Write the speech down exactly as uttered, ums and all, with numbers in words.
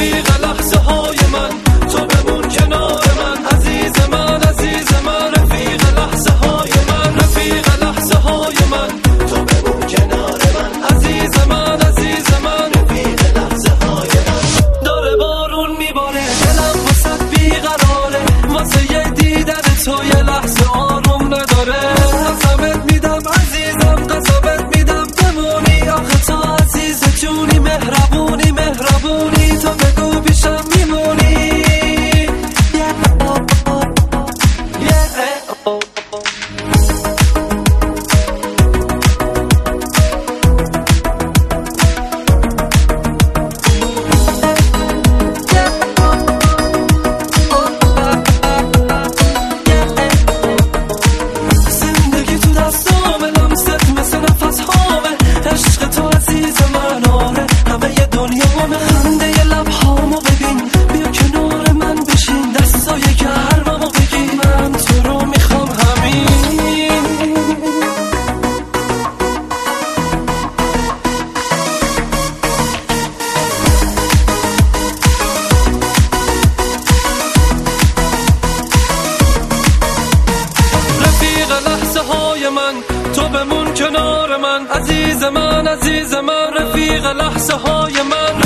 رفیق لحظه های من تو بمون کنار من، عزیز من عزیز من رفیق لحظه های من، رفیق لحظه های من تو بمون کنار من، عزیز من عزیز من رفیق لحظه های من. داره بارون میباره دلم واسه بیقراره، واسه یه دیدن تو یه لحظه آروم نداره. قسمت میدم عزیزم قسمت میدم بمونی، آخه تو عزیز جونی مهربونی مهربونی، تو بگو پیشم میمونی. زندگی تو دستامه لمست مثل نفس هامه، عشق تو عزیز من آره همه ی دنیامه. خنده ی لبهامو ببین بیا کنار من بشین، دستای گرممو بگی من تو رو میخوام همین. رفیق لحظه های من تو بمون کنار من، عزیز من عزیز من رفیق لحظه های من.